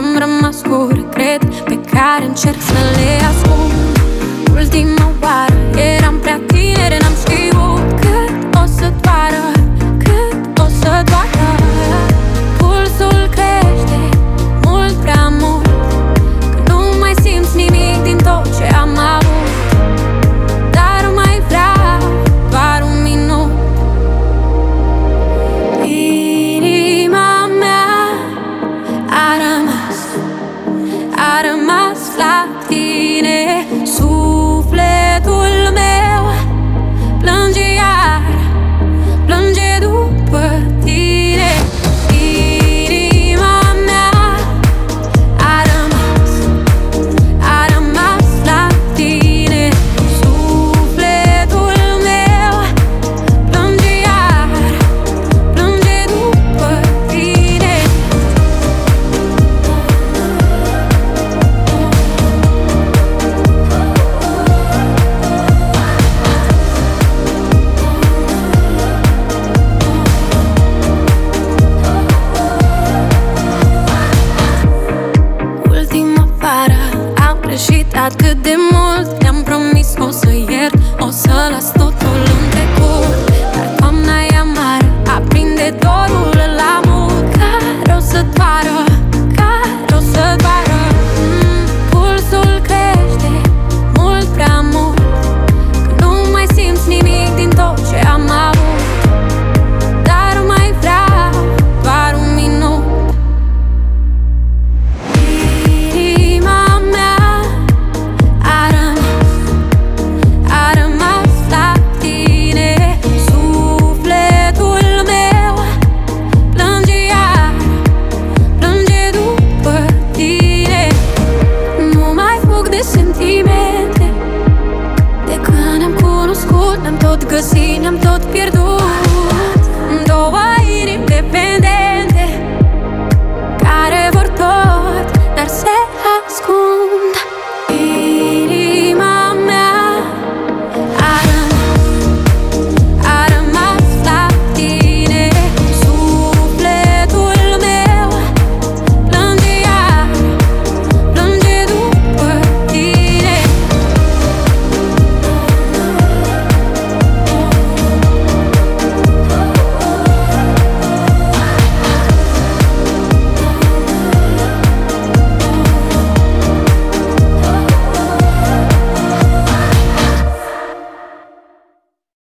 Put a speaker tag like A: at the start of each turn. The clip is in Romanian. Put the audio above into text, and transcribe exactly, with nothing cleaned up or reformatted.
A: rămas cu regret pe care încerc să le ascund. Ultima oară eram prea tineri, n-am știut cât o să doară, cât o să doară. Pulsul crește mult prea mult, că nu mai simți nimic din tot ce am avut. Dar mai vreau doar un minut. Inima mea a rămas, a rămas la tine.